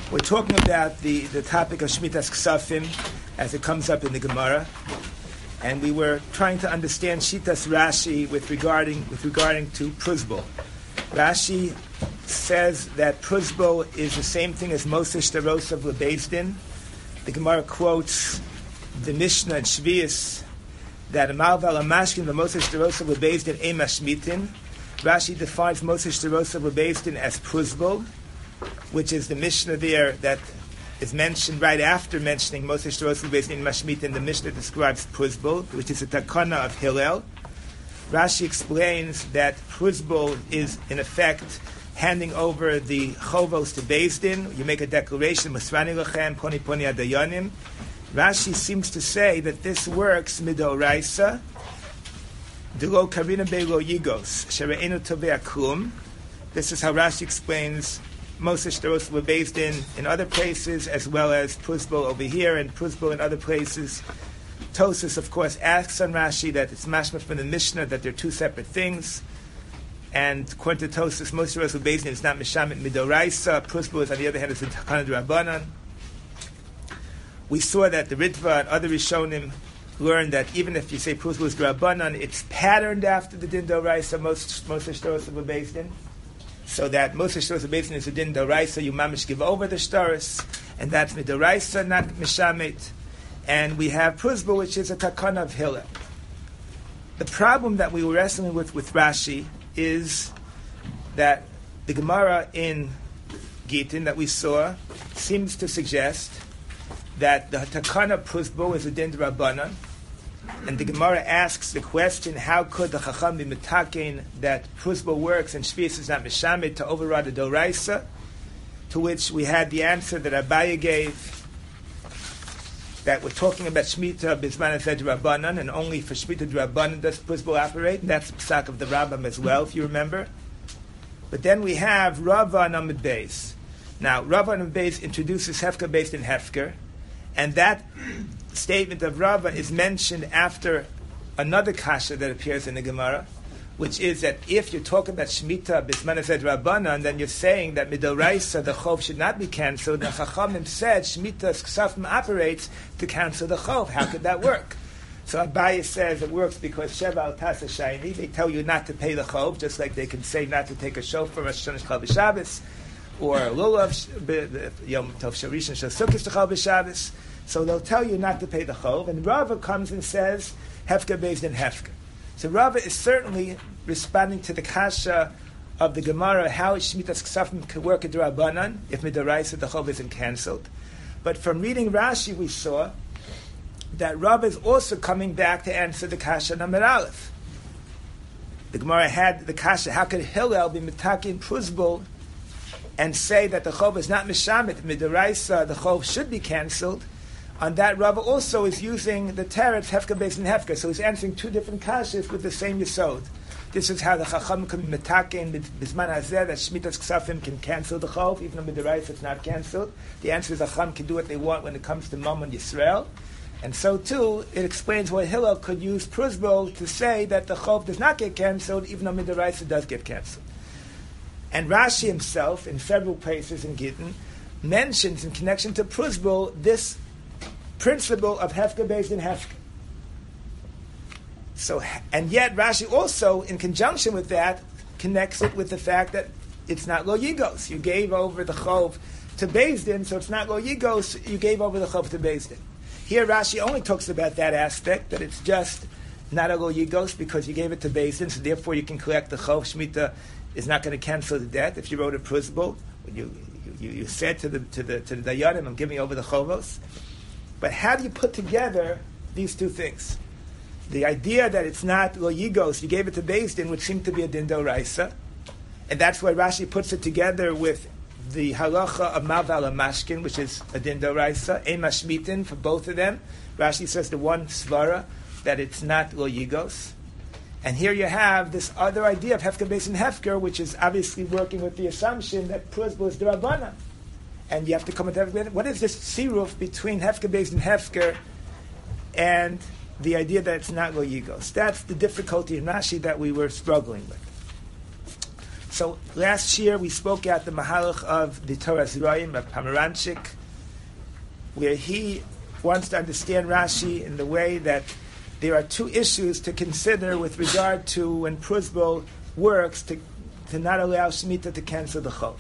We're talking about the topic of Shmitas Ksafim as it comes up in the Gemara, and we were trying to understand Shitas Rashi with regarding to Pruzbul. Rashi says that Pruzbul is the same thing as Moses Shtarosav Lebezdin. The Gemara quotes the Mishnah in Shvius that Amal Valamashkin the Moses Shtarosav Lebezdin Emashmitin. Rashi defines Moses Shtarosav Lebezdin as Pruzbul, which is the Mishnah there that is mentioned right after mentioning Moses Shtarosav Lebezdin Mashmitin. The Mishnah describes Pruzbul, which is a takana of Hillel. Rashi explains that Pruzbul is in effect handing over the chovos to Bezdin. You make a declaration, Masrani Lachem, Poni Poni Adayanim. Rashi seems to say that this works midoraisa, Delo Karina Belo Yigos, Shere'enu Tovea Klum. This is how Rashi explains Moses Shtarosav Lebezdin in other places, as well as Pruzbul over here and Pruzbul in other places. Tosas, of course, asks on Rashi that it's mashma from the Mishnah that they're two separate things. And according to Tosas, Moses Shtarosav Lebezdin is not Mishamit Midoraisa. Pruzbul is, on the other hand, is in Takana D'Rabbanan. We saw that the Ritva and other Rishonim learned that even if you say Pruzbul is D'Rabbanan, it's patterned after the Din D'Oraisa, Moses Shtarosav Lebezdin. So that Moses Shtarosav Lebezdin is a Din D'Oraisa, you mamish give over the Shtaros, and that's Midoraisa, not Mishamit. And we have Pruzbul, which is a takana of Hillel. The problem that we were wrestling with Rashi is that the Gemara in Gittin that we saw seems to suggest that the takana Pruzbul is a din d'Rabbanan, and the Gemara asks the question: how could the Chacham be mitakein that Pruzbul works and Shvius is not mishamit to override the Doraisa? To which we had the answer that Abaye gave, that we're talking about Shemitah Bizman Azed Rabbanan, and only for Shemitah Rabbanan does Pruzbul operate, and that's the psak of the Rambam as well, if you remember. But then we have Rava and Amud Beis. Now, Rava and Amud Beis introduces Hefker based in Hefker, and that statement of Rava is mentioned after another kasha that appears in the Gemara, which is that if you're talking about Shemitah Bizman Azed Rabbanan, then you're saying that Midoraisa, the Chov, should not be cancelled. The Chachamim said Shemitah's Ksafim operates to cancel the Chov. How could that work? So Abaye says it works because Sheva al Tasa Shayni, they tell you not to pay the Chov, just like they can say not to take a shofar Rosh Hashanah Shechal B'Shabbos, or Lulav Yom Tov Sharishan Shel Sukkot Shechal B'Shabbos. So they'll tell you not to pay the Chov, and Rava comes and says Hefker based in Hefker. So Rava is certainly responding to the kasha of the Gemara, how Shmitas Ksafim could work at D'Rabbanan if Midoraisa the Chov isn't cancelled. But from reading Rashi, we saw that Rava is also coming back to answer the kasha Namir Aleph. The Gemara had the kasha: how could Hillel be mitakin Pruzbul and say that the Chov is not mishamit, Midoraisa the Chov should be cancelled? On that, Rava also is using the teretz Hefker based in Hefker, so he's answering two different kashas with the same yesod. This is how the Chacham can be metaken Bizman Hazeh, that Shmitas Ksafim can cancel the Chov, even though Midoraisa it's not cancelled. The answer is Chacham can do what they want when it comes to Mammon Yisrael. And so too, it explains why Hillel could use Pruzbul to say that the Chov does not get cancelled, even though Midoraisa does get cancelled. And Rashi himself, in several places in Gittin, mentions in connection to Pruzbul this principle of Hefker based in Hefker. So, and yet Rashi also, in conjunction with that, connects it with the fact that it's not Lo Yigos. You gave over the Chov to Bezdin, so it's not Lo Yigos, you gave over the Chov to Bezdin. Here Rashi only talks about that aspect, that it's just not a Lo Yigos because you gave it to Bezdin, so therefore you can collect the Chov. Shemitah is not going to cancel the debt. If you wrote a Pruzbul, you said to the Dayanim, I'm giving over the Chovos. But how do you put together these two things? The idea that it's not Lo Yigos, you gave it to Bezdin, which seemed to be a Din D'Oraisa, and that's why Rashi puts it together with the halacha of Maval Mashkin, which is a Din D'Oraisa, Ein Mashmitin for both of them. Rashi says the one svara that it's not Lo Yigos. And here you have this other idea of Hefker based in Hefker, which is obviously working with the assumption that Pruzbul is D'Rabbanan. And you have to come with what is this siruf between Hefker based and Hefker and the idea that it's not Lo Yigos? That's the difficulty in Rashi that we were struggling with. So last year we spoke at the Mahalach of the Torah Zirayim of Pomeranchik, where he wants to understand Rashi in the way that there are two issues to consider with regard to when Pruzbul works to not allow Shemitah to cancel the Chov.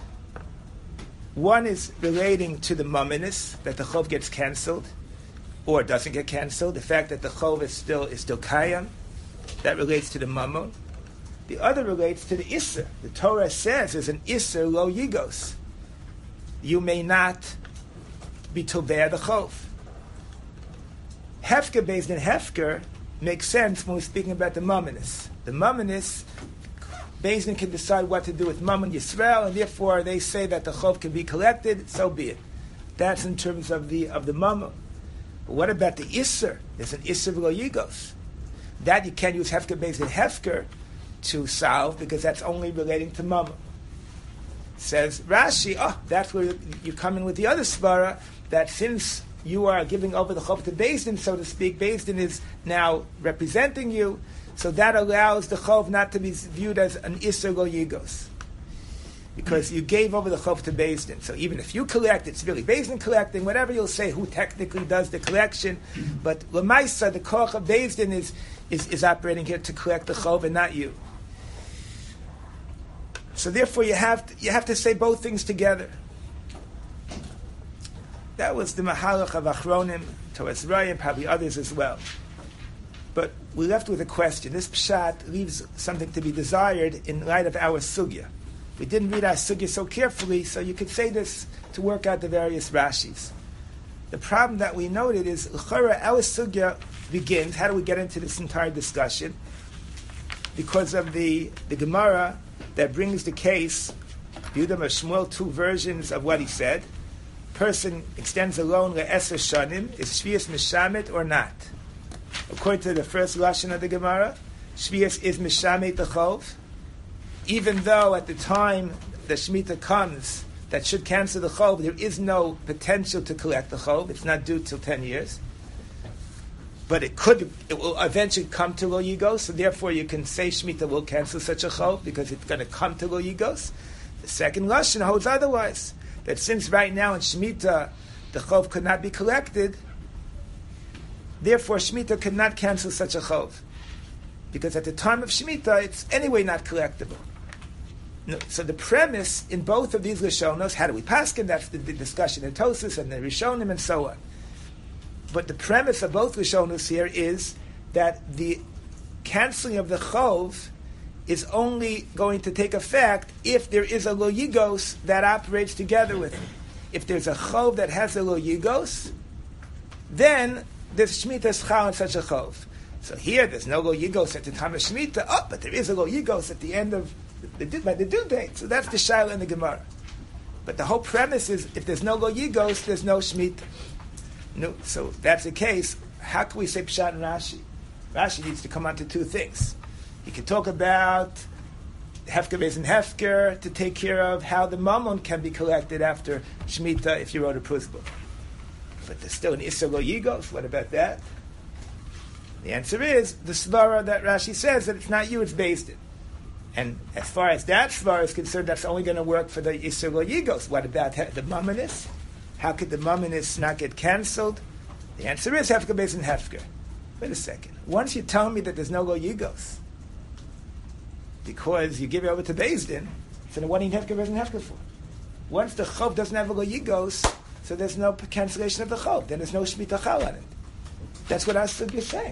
One is relating to the mumminess, that the Chov gets cancelled or doesn't get cancelled, the fact that the Chov is still Kayam, that relates to the Mammon. The other relates to the Isser. The Torah says there's an Isser lo yigos. You may not be toveh the Chov. Hefker based in Hefker makes sense when we're speaking about the mumminess. The mumminess, Beis Din can decide what to do with Mammon Yisrael, and therefore they say that the Chov can be collected, so be it. That's in terms of the Mammon. But what about the Isser? There's an Isser lo yigos. That you can't use Hefker based in Hefker to solve, because that's only relating to Mammon. Says Rashi, that's where you come in with the other svara, that since you are giving over the Chov to Beis Din, so to speak, Beis Din is now representing you, so that allows the Chov not to be viewed as an Isser lo yigos, because you gave over the Chov to Beis Din. So even if you collect, it's really Beis Din collecting, whatever you'll say, who technically does the collection, but L'maisa, the Koch of Beis Din is operating here to collect the Chov and not you. So therefore you have to say both things together. That was the Mahalach of Achronim, Torah Zirayim, probably others as well. But we left with a question. This pshat leaves something to be desired in light of our sugya. We didn't read our sugya so carefully, so you could say this to work out the various Rashis. The problem that we noted is, l'chora, our sugya begins, how do we get into this entire discussion? Because of the Gemara that brings the case, Yehuda or Shmuel, two versions of what he said. Person extends a loan le'eser shanim, is Shvius mishamet or not? According to the first lashon of the Gemara, Shvius is mishamet the Chov, even though at the time the Shemitah comes that should cancel the Chov, there is no potential to collect the Chov. It's not due till 10 years. But it will eventually come to lo yigos, so therefore you can say Shemitah will cancel such a Chov because it's going to come to lo yigos. The second lashon holds otherwise, that since right now in Shemitah the Chov could not be collected, therefore Shemitah could not cancel such a Chov, because at the time of Shemitah it's anyway not collectible. No, so the premise in both of these Rishonos, how do we paskin? That's the discussion in Tosas and the Rishonim and so on. But the premise of both Rishonos here is that the canceling of the Chov is only going to take effect if there is a lo yigos that operates together with it. If there's a Chov that has a lo yigos, then there's Shemitah schal on such a Chov. So here there's no lo yigos at the time of Shemitah, but there is a lo yigos at the end of by the due date. So that's the shaila in the Gemara. But the whole premise is, if there's no lo yigos, there's no Shemitah. No, so if that's the case, how can we say Pshat and Rashi? Rashi needs to come on to two things. He can talk about Hefker Beis and Hefker to take care of how the Mammon can be collected after Shemitah if you wrote a Pruzbul. But there's still an Isser lo yigos. What about that? The answer is the svara that Rashi says that it's not you, it's Beis Din. And as far as that svara is concerned, that's only going to work for the Isser lo yigos. What about the Mammonis? How could the Mammonis not get cancelled? The answer is Hefker Beis and Hefker. Wait a second. Once you tell me that there's no lo yigos, because you give it over to Beis Din, so then what do you Hefker Beis and Hefker for? Once the Chov doesn't have a lo yigos, so there's no cancellation of the Chov. Then there's no Shemitah chal on it. That's what our sugya is saying.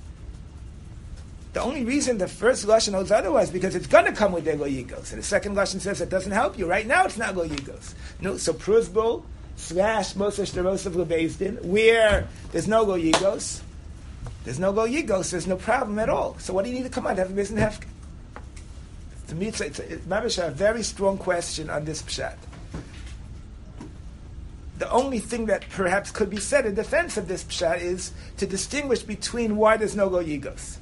The only reason the first lashon holds otherwise because it's going to come with their lo yigos, and the second lashon says it doesn't help you. Right now, it's not lo yigos. No, so Pruzbul / Moshe Shterosov Beis Din, where there's no lo yigos, there's no problem at all. So what do you need to come on? Have a Beis Din Hefker. To me, it's a very strong question on this pshat. The only thing that perhaps could be said in defense of this pshat is to distinguish between why there's no lo yigos.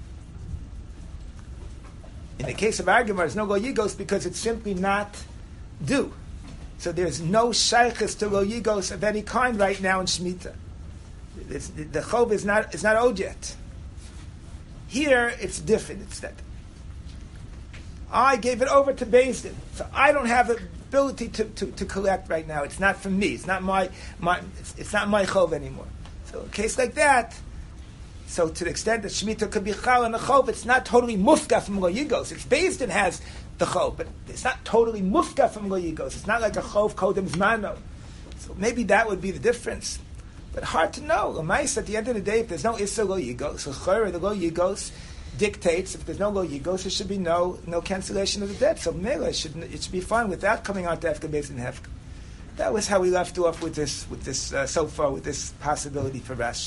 In the case of our Gemara, there's no lo yigos because it's simply not due. So there's no shaykhis to lo yigos of any kind right now in Shemitah. The Chov is not owed yet. Here, it's different. It's that I gave it over to Beis Din, so I don't have the ability to collect right now. It's not from me. It's not my it's not my chov anymore. So a case like that. So to the extent that Shemitah could be chal on the chov, it's not totally mufka from lo yigos. It's Beis Din has the chov, but it's not totally mufka from lo yigos. It's not like a chov kodem zmano. So maybe that would be the difference. But hard to know. L'mais, at the end of the day, if there's no issa lo yigos, so chayra, the lo yigos dictates if there's no lo yigos, there should be no cancellation of the debt. So mele it should be fine without coming on to hefka Beis Din hefka. That was how we left off with this so far with this possibility for Rashi.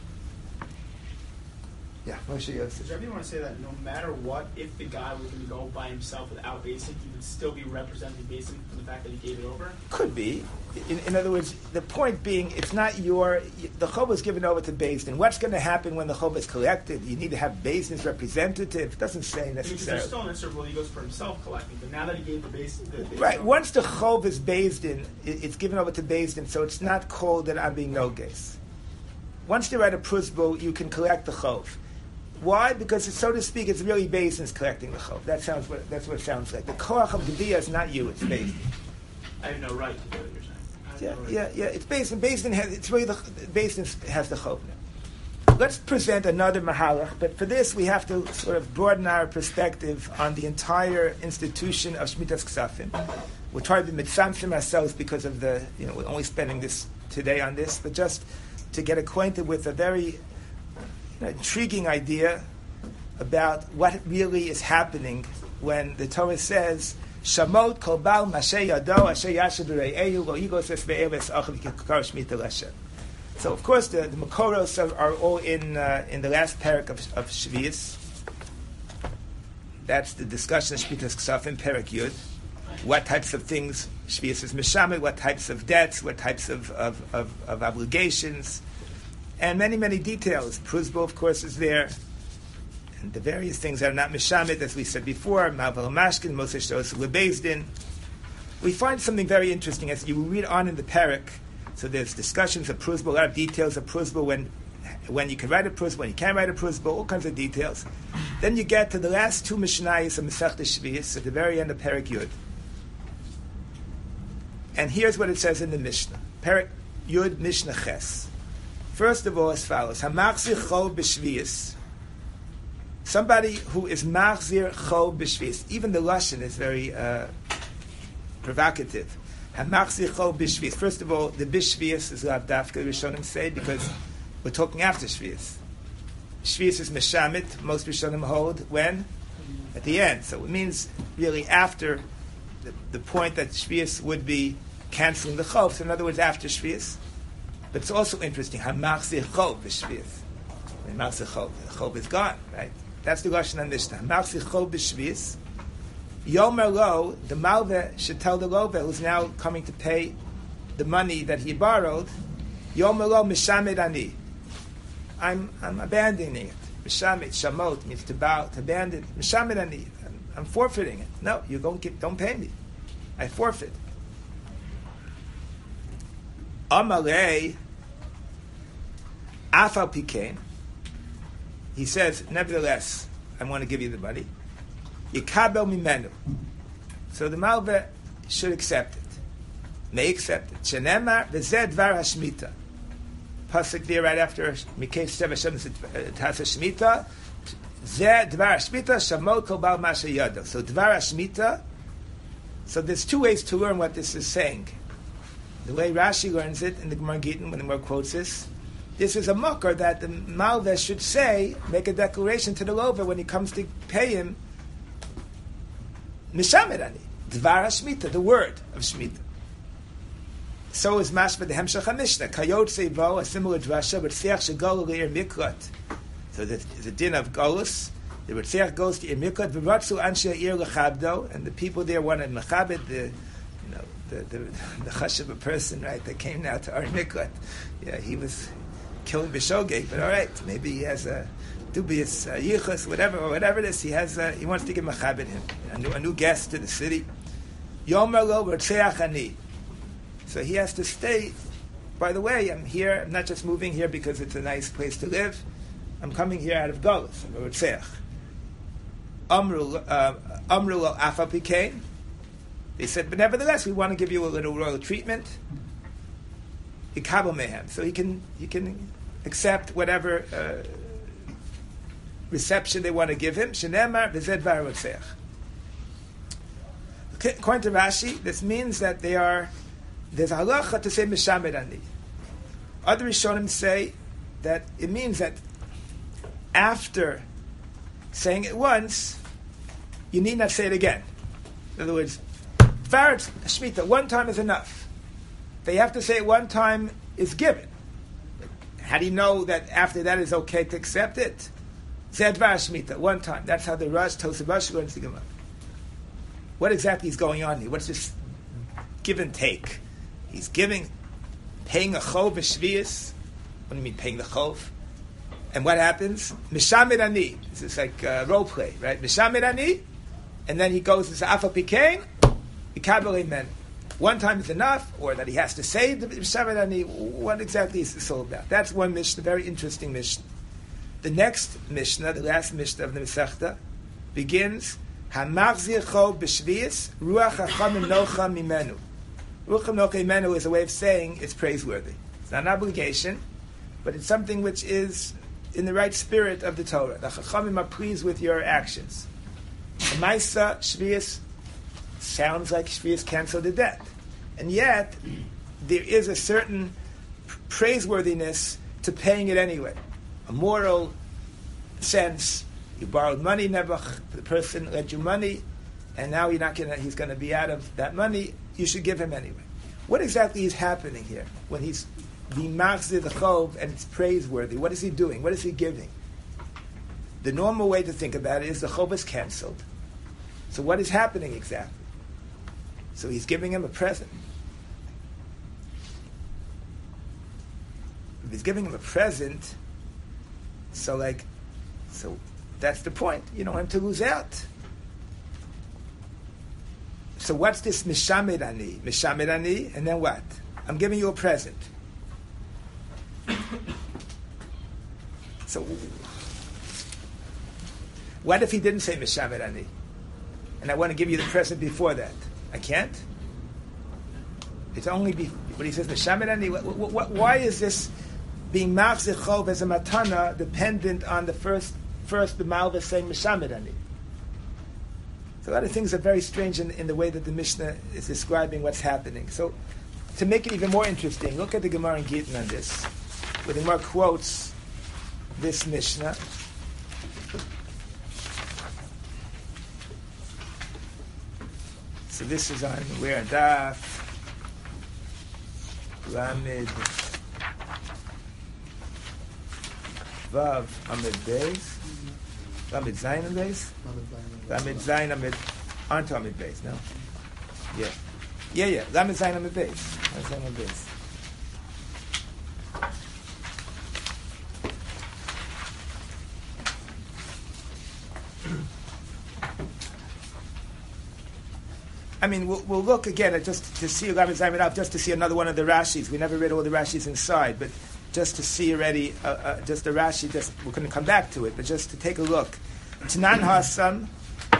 Yeah, Moshe Yosef. Does everyone want to say that no matter what, if the guy was going to go by himself without Beis Din, he would still be representing Beis Din from the fact that he gave it over? Could be. In other words, the point being, it's not the chov was given over to Beis Din. What's going to happen when the chov is collected? You need to have Beis Din's representative. It doesn't say necessarily. Because there's still an answer where he goes for himself collecting, but now that he gave the Beis Din... Right, once the chov is Beis Din, it's given over to Beis Din, so it's not called that I'm being no-ges. Once you write a prusbo, you can collect the chov. Why? Because, so to speak, it's really Beis Din's collecting the chov. That's what it sounds like. The koach of Gediyah is not you; it's Beis Din. I have no right to do it. You're saying? Yeah. It's Beis Din. Beis Din has. It's really Beis Din has the chov now. Let's present another mahalach, but for this we have to sort of broaden our perspective on the entire institution of Shmitas Ksafim. We'll try to be mitzamtzim ourselves because of we're only spending this today on this, but just to get acquainted with a very intriguing idea about what really is happening when the Torah says Shamot kol bal mashe yado asher yasher b'rei'ehu lo yigos es be'eves achav kikar shmita l'Hashem. So of course the Makoros are all in the last parak of Shvius. That's the discussion of Shmitas Ksafim, parak Yud. What types of things Shvius is mishamed, what types of debts, what types of obligations, and many, many details. Prusbo, of course, is there. And the various things that are not mishamed, as we said before, Maval Mashkin, Moshe Shos Lebeis Din. We find something very interesting as you read on in the parak. So there's discussions of Prusbo, a lot of details of Prusbo, when you can write a Prusbo, when you can't write a Prusbo, all kinds of details. Then you get to the last two Mishnayos of Masechta Shvius, at the very end of parak Yud. And here's what it says in the Mishnah. Parak Yud Mishnah Ches. First of all, as follows: Hamachzir chol b'shvius. Somebody who is machzir chol b'shvius. Even the lashon is very provocative. Hamachzir chol b'shvius. First of all, the b'shvius is lav dafka Rishonim say because we're talking after shvius. Shvius is meshamit. Most Rishonim hold when at the end. So it means really after the point that shvius would be canceling the chov. So in other words, after shvius. But it's also interesting. Hamachzir chov b'shvius. Hamachzir chov. The chov is gone, right? That's the lashon on Mishnah. Hamachzir chov b'shvius. Yomer lo, the malveh should tell the loveh who's now coming to pay the money that he borrowed. Yomer lo mishamed ani. I'm abandoning it. Mishamed shamot means to abandon. Mishamed ani. I'm forfeiting it. No, you don't pay me. I forfeit. Amalei Afal Pikein. He says, nevertheless, I want to give you the money. Yikabel mimenu. So the malveh should accept it. May accept it. Shenemar v'zeh dvar hashmita. Pasuk there right after Mikei Sev Hashem Tasa Shmita. Zeh dvar hashmita shamot kol bal masha yado. So dvar hashmita. So there's two ways to learn what this is saying. The way Rashi learns it in the Gemara Gittin, when the Gemara quotes this is a mucker that the malveh should say, make a declaration to the lover when he comes to pay him, Mishamed ani, Dvar HaShmita, the word of Shmita. So is mashma the Hemshach HaMishnah, Kayot Seivo, a similar drasha, but Tziach Shegol Le'ir Mikrat. So there's a din of Golus, the Tziach goes to Ir Mikrat, V'ratzu Anshe Ir L'chabdo, and the people there wanted Mechabed, the chash of a person, right, that came now to our miklat. Yeah, he was killing b'shogeg, but all right, maybe he has a dubious yichus, whatever it is, he wants to give machabed him, a new guest to the city. Yomer lo v'tzeach ani. So he has to stay. By the way, I'm here. I'm not just moving here because it's a nice place to live. I'm coming here out of Golus. I'm a v'tzeach. Amru lo afa pikein. They said, but nevertheless, we want to give you a little royal treatment. Ikabel mehem, so he can accept whatever reception they want to give him. Shenemar v'zed v'arotzeach. According to Rashi, this means that there's a halacha to say mishamed ani. Other Rishonim say that it means that after saying it once, you need not say it again. In other words, Farat Shemitah, one time is enough. They have to say it one time is given. How do you know that after that is okay to accept it? Zed Var Shemitah, one time. That's how the Rosh Tosef Rashi learns the Gemara. What exactly is going on here? What's this give and take? He's paying a chov v'shvius. What do you mean paying the chov? And what happens? Mishamed ani. This is like role play, right? Mishamed ani, and then he goes to Afa Pikein, Ikabel Amen. One time is enough, or that he has to say the Mishamed ani. What exactly is this all about? That's one Mishnah, very interesting Mishnah. The next Mishnah, the last Mishnah of the Masechta, begins Hamachzir chov b'shvius ruach hachamim nocha mimenu. Ruach nocha mimenu is a way of saying it's praiseworthy. It's not an obligation, but it's something which is in the right spirit of the Torah. The Chachamim are pleased with your actions. The Maisa Shvius sounds like Shvius canceled the debt. And yet, there is a certain praiseworthiness to paying it anyway. A moral sense. You borrowed money, Nebuch, the person lent you money, and now he's going to be out of that money. You should give him anyway. What exactly is happening here when he's the machzir the chov and it's praiseworthy? What is he doing? What is he giving? The normal way to think about it is the chov is canceled. So what is happening exactly? So he's giving him a present. If he's giving him a present, so that's the point. You don't want him to lose out. So what's this mishamed ani? Mishamed ani, and then what? I'm giving you a present. So, what if he didn't say mishamed ani? And I want to give you the present before that. I can't? It's only when he says mishamed ani. Why is this being machzir chov as a matana dependent on the first the malva saying mishamed ani? So a lot of things are very strange in the way that the Mishnah is describing what's happening. So to make it even more interesting, look at the Gemara in Gittin on this, where the Gemara quotes this Mishnah. So this is on where Daf Lamed Vav Amid Beis. Lamed Zayin Amid Beis? Lamed Zayin Amid, aren't Amid Beis, no? Yeah. Lamed Zayin Amid Beis. Lamed Zayin Amid Beis. I mean, we'll look again at just to see Lamed Zayin Amid Av, just to see another one of the Rashis. We never read all the Rashis inside, but just to see already, just the Rashi, we're going to come back to it, but just to take a look. Tanan Hasam,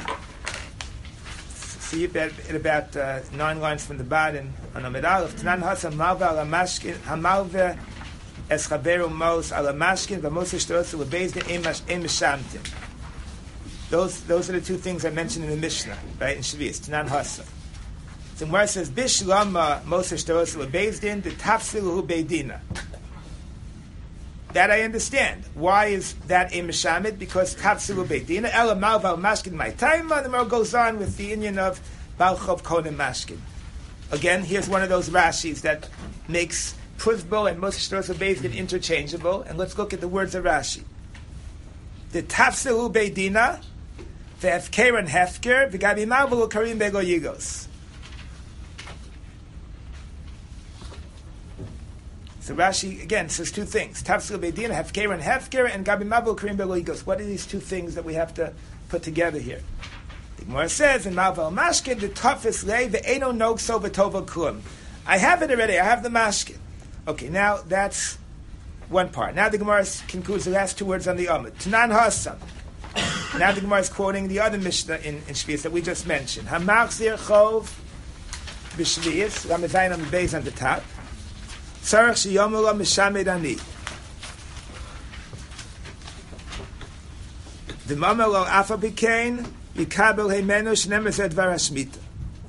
see in about 9 lines from the bottom, on Amid Aleph, Tanan Hasam, Malva ala Mashkin, Hamalva es Chaveru Mos ala Mashkin, Vamos Eshtosu lebezdin em Mishamtim. Those are the two things I mentioned in the Mishnah, right, in Shavuos, Tanan Hasam. So where it says, Bishlama Mos Eshtosu lebezdin, the Tafsilu Beidina. That I understand. Why is that a Mishamid? Because Tafsilu Beidina, Ela Malval Mashkin my time, the Gemara goes on with the union of Balchov Konim Mashkin. Again, here's one of those Rashis that makes Pruzbul and Moshe Shtrosa Bezdin interchangeable, and let's look at the words of Rashi. The Tafsilu Beidina, the Hefker and Hefker, the Gabi Malvalu Karim Bego Yigos. So Rashi, again, says two things. Tafsil Beidin, Hefker and Hefker, and Gabi Mabul Karim Beloigos. What are these two things that we have to put together here? The Gemara says, in Malval Mashkin, the toughest lay, the Eno Nog So Betova Kum. I have it already, I have the Mashkin. Okay, now that's one part. Now the Gemara concludes the last two words on the Amud. Tanan Hasam. Now the Gemara is quoting the other Mishnah in Shvius that we just mentioned. Hamachzir chov b'shvius, Ramazayin on the base on the top. Tzarech sheyomelo mishamed ani. V'mamelo afa b'kein yikabel heimenu shnemer zeh dvar hashmita.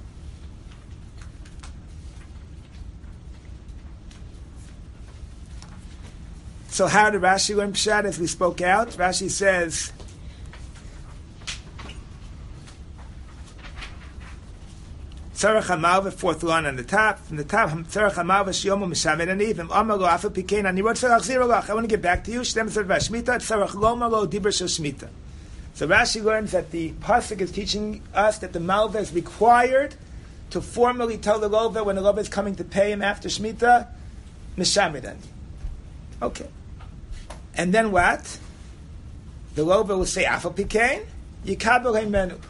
So how did Rashi learn Pshat as we spoke out? Rashi says, Tzarech HaMalva, fourth line on the top. From the top, Tzarech HaMalva Shiomu Mishamed Ani, V'im Amar Lo Afa Pikein Ani Rod Tzarech Zero Lach. I want to get back to you. Shtem Tzarech Vashmita, Tzarech Loma Lo Dibur Shel Shmita. So Rashi learns that the Pasuk is teaching us that the Malva is required to formally tell the Lova when the Lova is coming to pay him after Shmita, Mishamed Ani. Okay. And then what? The Lova will say, Afal Pikein, Yikabel Heimenu.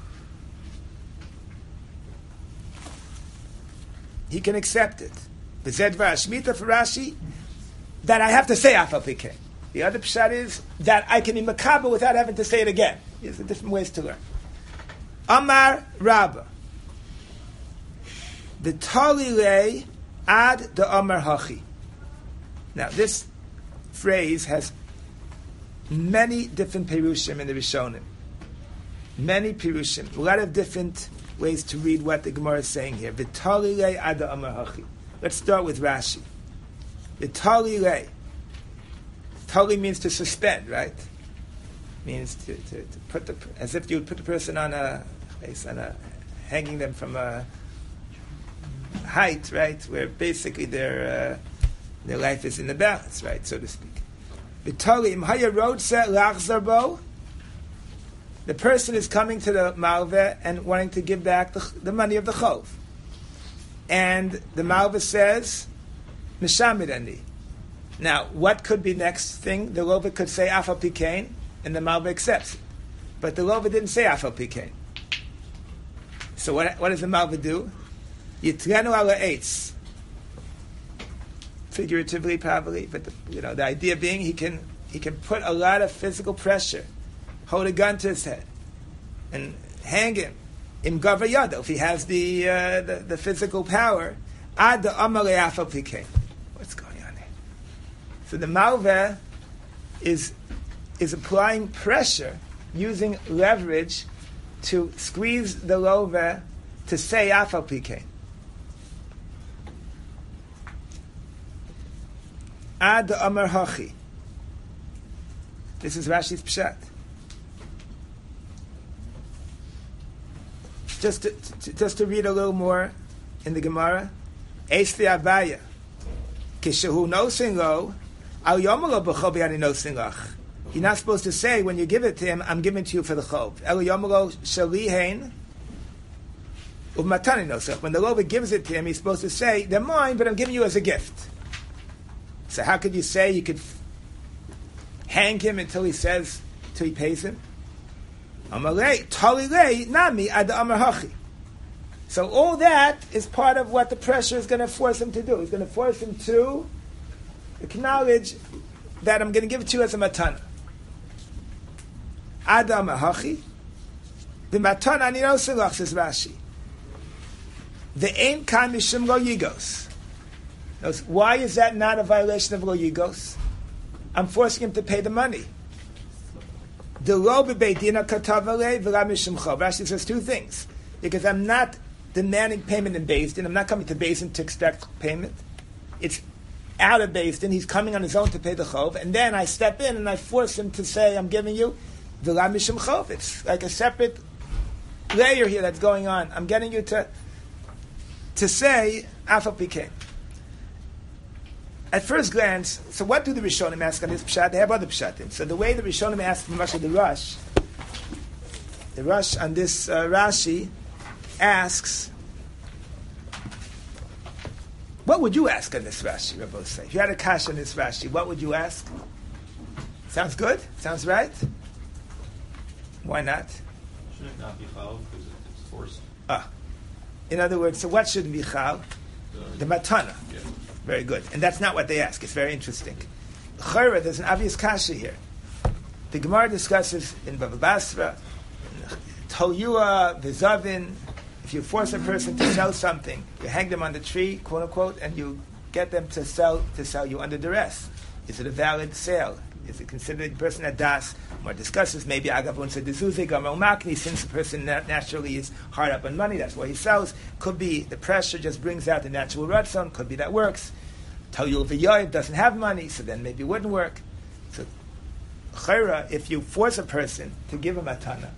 He can accept it. The Zedvar Shmita for Rashi, that I have to say Afal Pikein. The other pshat is that I can be makabel without having to say it again. There's different ways to learn. Amar Rabba. The Talile ad the Amar Hachi. Now this phrase has many different perushim in the Rishonim. Many perushim. A lot of different ways to read what the Gemara is saying here. V'talile ad amar hachi. Let's start with Rashi. V'talile. Tali means to suspend, right? Means to put the, as if you would put the person on a hanging them from a height, right? Where basically their life is in the balance, right, so to speak. The person is coming to the Malveh and wanting to give back the money of the Chov. And the Malveh says, Mishamed Ani. Now, what could be next thing? The Lova could say Afal Pikein, and the Malveh accepts it. But the Lova didn't say Afal Pikein. So what does the Malveh do? Yitrenu ala eitz. Figuratively, probably, but the idea being he can put a lot of physical pressure, hold a gun to his head, and hang him. Im gavar yado, if he has the physical power. Ad amalei afal pikein. What's going on here? So the Malveh is applying pressure, using leverage to squeeze the Lova to say afal pikein. Ad Amar Hachi. This is Rashi's Pshat. Just to read a little more in the Gemara. Eis Avaya. Kishahu nosin lo, al yomalo b'chov yani nosin lach. You're not supposed to say when you give it to him, I'm giving it to you for the chov. El yomalo shalihein u'matani nosach. When the Lova gives it to him, he's supposed to say, they're mine, but I'm giving you as a gift. So how could you say you could hang him until he pays him? So all that is part of what the pressure is going to force him to do. He's going to force him to acknowledge that I'm going to give it to you as a matana. Adam hachi. The matana ani no silach, says Rashi. The ain kan mishum lo yigos. Why is that not a violation of lo yigos? I'm forcing him to pay the money. Rashi says two things. Because I'm not demanding payment in Beis Din. I'm not coming to Beis Din to expect payment. It's out of Beis Din. He's coming on his own to pay the chov. And then I step in and I force him to say, I'm giving you v'la mishum chov. It's like a separate layer here that's going on. I'm getting you to say, afal pikein. At first glance, so what do the Rishonim ask on this pshat? They have other pshatim. So the way the Rishonim ask from the Rush on this Rashi asks, what would you ask on this Rashi, Rabbi say? If you had a kasha on this Rashi, what would you ask? Sounds good? Sounds right? Why not? Shouldn't it not be chal because it's forced? In other words, so what shouldn't be chal? The matana. Yeah. Very good. And that's not what they ask. It's very interesting. Chayra, there's an obvious kasha here. The Gemara discusses in Bava Basra, Toyua, Vizavin, if you force a person to sell something, you hang them on the tree, quote unquote, and you get them to sell you under duress. Is it a valid sale? Is it considered a person at das? More discusses maybe Agavon said Dezuze Gamal Makni, since the person naturally is hard up on money, that's why he sells. Could be the pressure just brings out the natural ratzon, could be that works. Toyul V'yoyev doesn't have money, so then maybe it wouldn't work. So Chayra, if you force a person to give him matana,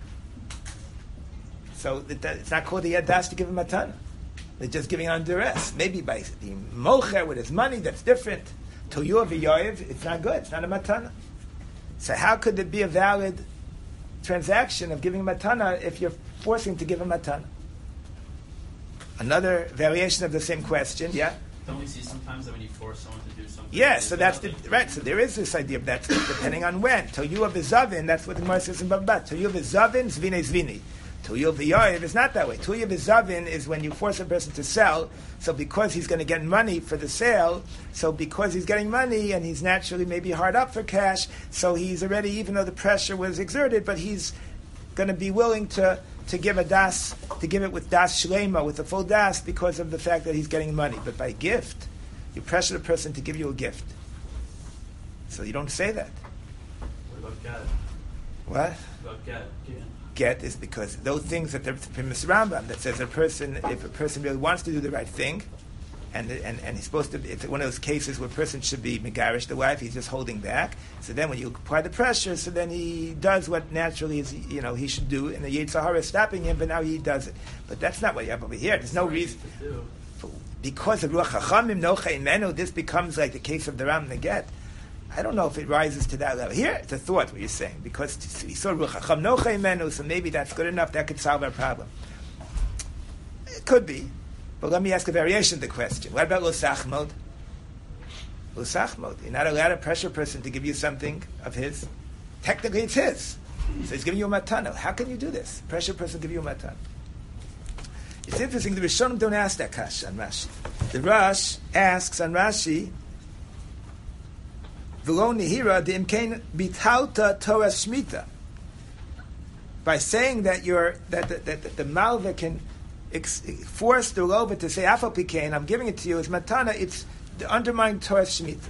so it's not called the yadas to give him matana. They're just giving on duress. Maybe by being mocher with his money, that's different. Toyul V'yoyev, it's not good. It's not a matana. So how could it be a valid transaction of giving matana if you're forcing to give him matana? Another variation of the same question, yeah? Don't we see sometimes that when you force someone to do something? Yes, so that's right. So there is this idea of that, depending on when. Toyu v'zavin, that's what the Gemara says in Babbat. Toyu v'zavin, zvine zvini. Toyu v'yoyev is not that way. Toyu v'zavin is when you force a person to sell. So because he's going to get money for the sale, so because he's getting money and he's naturally maybe hard up for cash, so he's already, even though the pressure was exerted, but he's going to be willing to give a das, to give it with das shlema, with a full das, because of the fact that he's getting money. But by gift, you pressure the person to give you a gift. So you don't say that. What about get? What? About get? Get is because those things that the famous Rambam that says if a person really wants to do the right thing, and he's supposed to, it's one of those cases where a person should be megarish the wife, he's just holding back. So then when you apply the pressure, so then he does what naturally is, he should do, and the Yetzer Hara is stopping him, but now he does it. But that's not what you have over here. There's no reason. Because of Ruach Chachamim, Nocha Imenu, this becomes like the case of the Ram Neget. I don't know if it rises to that level. Here, it's a thought, what you're saying, because we saw Ruach Chacham Nocha Imenu, so maybe that's good enough, that could solve our problem. It could be. But let me ask a variation of the question. What about Losachmod? Losachmod. You're not allowed to pressure a person to give you something of his. Technically, it's his. So he's giving you a matana. How can you do this? Pressure a person to give you a matana. It's interesting, the Rishonim don't ask that kasha on Rashi. The Rosh asks on Rashi, V'lo nihira de'imkein bitalta Torah shmita. By saying that that the malva can force the Rova to say Afal Pikein, I'm giving it to you as matana, it's the undermined Torah Shemitah.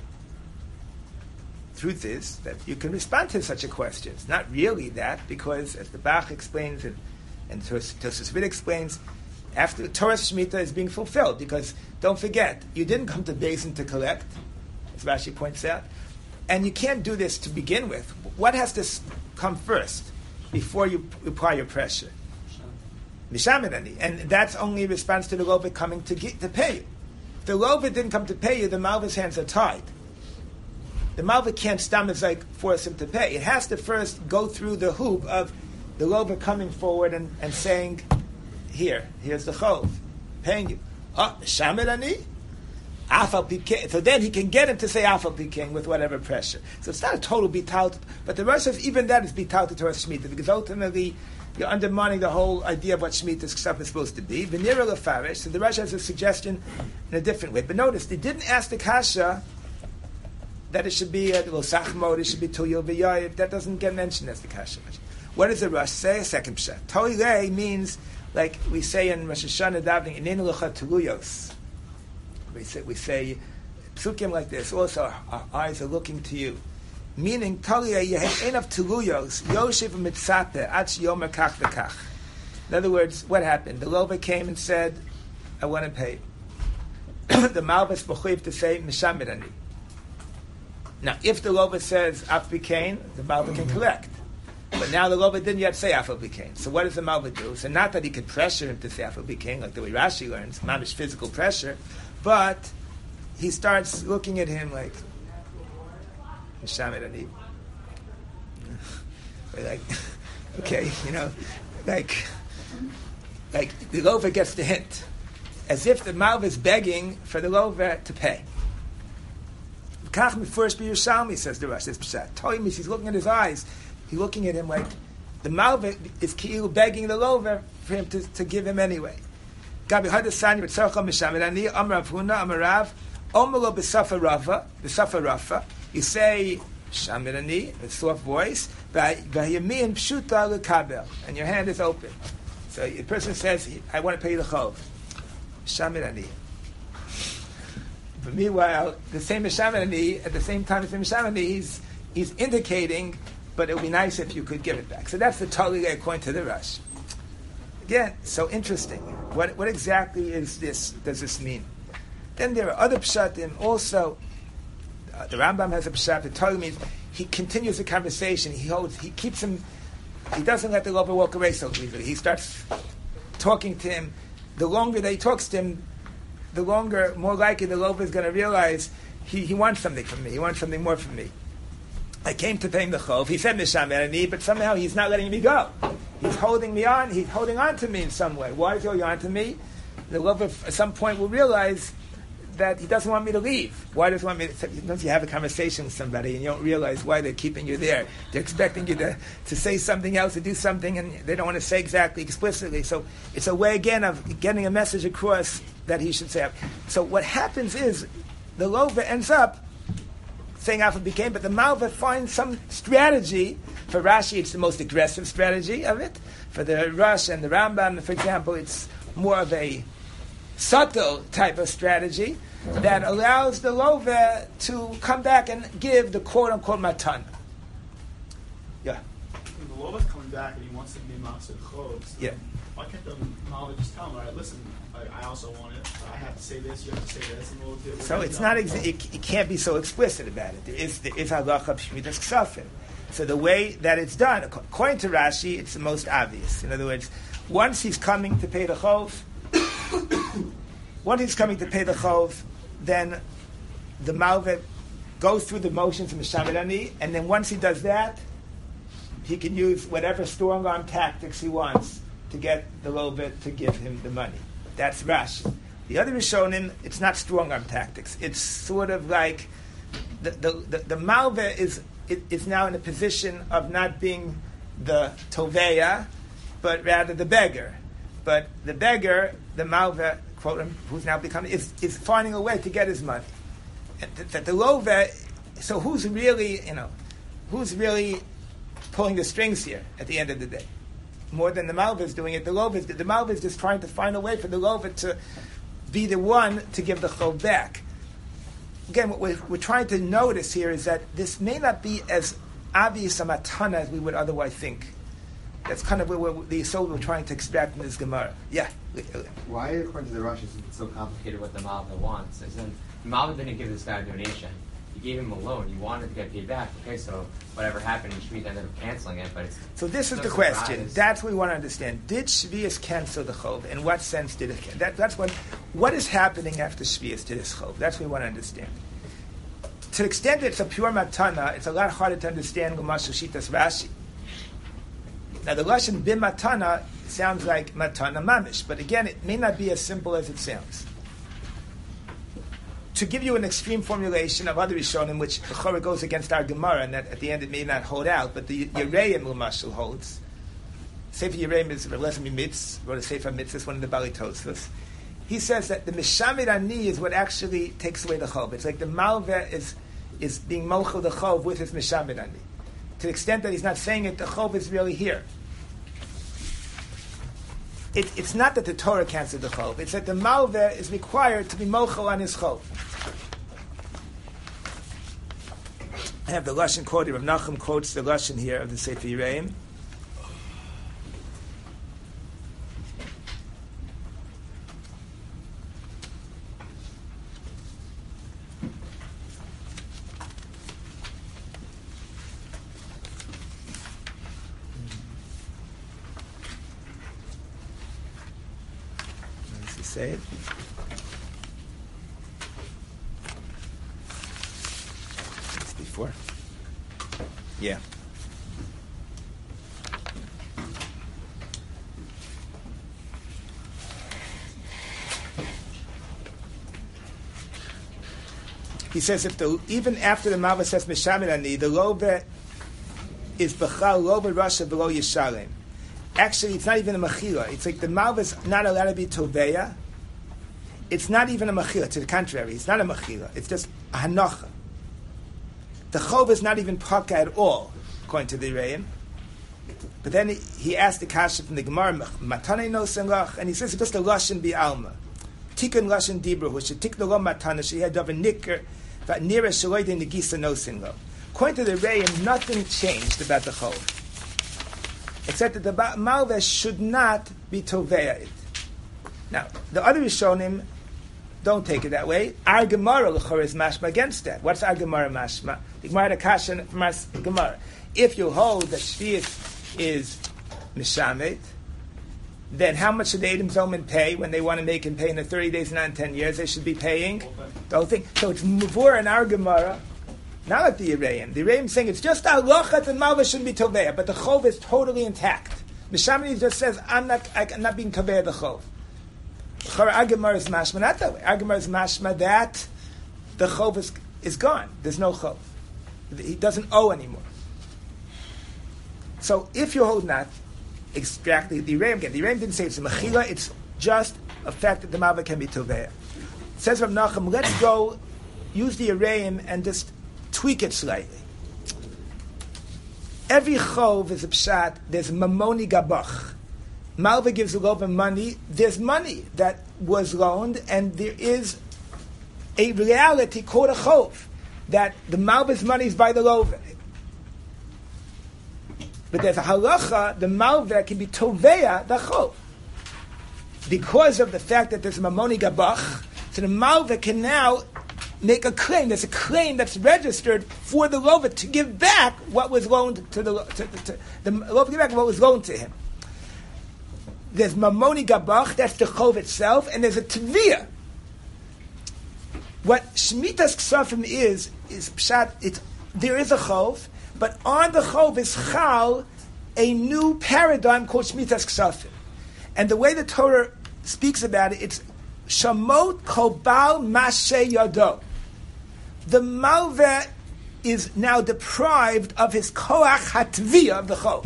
Truth is that you can respond to such a question. It's not really that, because as the Bach explains and Tosfos Vid explains, after Torah Shemitah is being fulfilled, because don't forget, you didn't come to Basin to collect, as Rashi points out, and you can't do this to begin with. What has to come first before you apply your pressure? Mishamirani, and that's only a response to the Rova coming to pay you. If the Rova didn't come to pay you, the Malva's hands are tied. The Malva can't stomach force him to pay. It has to first go through the hoop of the Rova coming forward and saying, here's the chov, paying you. Mishamirani, Afal Pikein. So then he can get him to say Afal Pikein with whatever pressure. So it's not a total bital, but the Rosh says even that is bital to Torah Shemitah, because ultimately you're undermining the whole idea of what Shemitah stuff is supposed to be. V'nira lefarish. So the Rosh has a suggestion in a different way. But notice, they didn't ask the kasha that it should be a Losachmod, it should be Toyil V'yoyev. That doesn't get mentioned as the kasha. What does the Rosh say? A second pshat. Toilei means, like we say in Rosh Hashanah davening, Ineinu lecha tuluyos. We say psukim like this. Also, our eyes are looking to you. Meaning, Talia yehen of tuluyos yoshev mitzape ach yomer kach v'kach. In other words, what happened? The Lova came and said, "I want to pay." The Malvas b'chuyev to say mishamirani. Now, if the Lova says af b'kein, the Malva can collect. But now the Lova didn't yet say afal b'kein. So what does the Malva do? So not that he could pressure him to say afal b'kein, like the way Rashi learns, mamish physical pressure, but he starts looking at him like, Mishamirani. Like, okay, like the Lova gets the hint, as if the Malva is begging for the Lova to pay. Kach first be Yerushalmi, says the Rosh. He's looking at his eyes. He's looking at him like the Malva is begging the Lova for him to give him anyway. Gabi hadasani b'tzarcha mishamirani amrav huna amarav omelo b'safa rafa. You say Shamir ani, a soft voice, v'hayamin pshuta lekabel, and your hand is open. So the person says, I want to pay the chov. Shamir ani. But meanwhile, the same Shamir ani, at the same time as the Shamir ani, he's indicating, but it would be nice if you could give it back. So that's the Talile according to the Rush. Again, so interesting. What exactly is this? Does this mean? Then there are other pshatim also. The Rambam has a pshat. The Torah means he continues the conversation. He keeps him. He doesn't let the lover walk away so easily. He starts talking to him. The longer that he talks to him, the more likely the lover is going to realize he wants something from me. He wants something more from me. I came to pay him the chov. He said Mishamer ani, but somehow he's not letting me go. He's holding me on. He's holding on to me in some way. Why is he holding on to me? The lover at some point will realize that he doesn't want me to leave. Why does he want me to? Sometimes you have a conversation with somebody and you don't realize why they're keeping you there. They're expecting you to say something else, to do something, and they don't want to say exactly explicitly. So it's a way again of getting a message across that he should say. So what happens is the lover ends up saying Alpha became, but the Malva finds some strategy. For Rashi, it's the most aggressive strategy of it. For the Rush and the Rambam, for example, it's more of a subtle type of strategy that allows the Lova to come back and give the quote-unquote matana. Yeah. When the Lova's coming back and he wants to be Master Chos, yeah. Why can't the Malva just tell him, all right, listen, I also want it. I have to say this, you have to say this, and we'll do it. So it's not, it can't be so explicit about it. There is halacha b'shmitas ksafim. So the way that it's done, according to Rashi, it's the most obvious. In other words, once he's coming to pay the chov, then the Malvet goes through the motions of Mishamer ani, and then once he does that, he can use whatever strong arm tactics he wants to get the Lobet to give him the money. That's Rashi. The other Rishonim, it's not strong arm tactics. It's sort of like the Malvet is now in a position of not being the Toveya, but rather the beggar. But the beggar, the Malva, quote him, who's now becoming, is finding a way to get his money. That the Lova, so who's really pulling the strings here at the end of the day? More than the Malva is doing it, the Malva is just trying to find a way for the Lova to be the one to give the chov back. Again, what we're trying to notice here is that this may not be as obvious a matana as we would otherwise think. That's kind of what the Yisod we're trying to extract from this Gemara. Yeah. Why, according to the Rosh, is it so complicated what the Malva wants? As in, the Malva didn't give this guy a donation. He gave him a loan. He wanted to get paid back. Okay, so whatever happened, Shvi ended up canceling it. But so this is the question. That's what we want to understand. Did Shvius cancel the chov? In what sense did it cancel? That's what is happening after Shvius to this chov? That's what we want to understand. To the extent that it's a pure matana, it's a lot harder to understand Gumashu Shitas Rashi. Now the Lashon bim matana sounds like matana mamish, but again, it may not be as simple as it sounds. To give you an extreme formulation of other Rishonim, which the Chorah goes against our Gemara, and that at the end it may not hold out, but the Yereim L'mashal holds. Sefer Yereim is Relesmi Mitz, wrote a Sefer Mitzvah, one of the Bali Tosfos. He says that the Mishamer ani is what actually takes away the chov. It's like the Malveh is being mochel the chov with his Mishamer ani. To the extent that he's not saying it, the chov is really here. It's not that the Torah canceled the chov. It's that the Malveh is required to be mochel on his chov. I have the Lashon quoted. Rav Nachum quotes the Lashon here of the Sefer Yereim. Say it. It's before. Yeah. He says even after the Malva says Mishamer ani, the Lova is Bechal Lova Rasha below Yishalem. Actually, it's not even a mechila. It's like the Malva is not allowed to be toveya. It's not even a mechila. To the contrary, it's not a mechila. It's just a hanacha. the chov is not even paka at all, according to the Reim. But then he asked the kasha from the Gemara, Matane no senlach, and he says it's just a lashon bi'alma. Tikkun lashon dibra, which should tikno lo matana, she had davar nicker, but nira shaloide negisa no senlo. According to the Reim, nothing changed about the chov, except that the malveh should not be tovea it. Now, the other Rishonim don't take it that way. Our Gemara l'chor is mashma against that. What's our Gemara mashma? The Gemara the kasha from our Gemara. If you hold that shvius is mishamet, then how much should the Edom Zoman pay when they want to make him pay in the 30 days, not in 10 years? They should be paying the whole thing. So it's muvur in our Gemara, not like the Yereim. The Yereim saying it's just halachat and malva shouldn't be tovea, but the chov is totally intact. Mishamet just says I'm not being tovea the chov. Our Gemara is mashma not that way. Our Gemara is mashma that the chov is gone. There's no chov. He doesn't owe anymore. So if you hold not exactly the Reim again, the Reim didn't say it's a mechila. It's just a fact that the malva can be tovea. It says Rav Nachum, let's go use the Reim and just tweak it slightly. Every chov is a pshat. There's mamoni gabach. Malva gives the lova money. There's money that was loaned, and there is a reality called a chov, that the malva's money is by the lova. But there's a halacha, the malva can be tovea the chov. Because of the fact that there's a mamoni gabach, so the malva can now make a claim. There's a claim that's registered for the lova to give back what was loaned to the lova to give back what was loaned to him. There's mamoni gabach, that's the chov itself, and there's a tviyah. What shmitas ksafim is pshat. There is a chov, but on the chov is chal a new paradigm called shmitas ksafim, and the way the Torah speaks about it, it's shamot kol bal mashe yado. The malveh is now deprived of his koach hatviyah of the chov.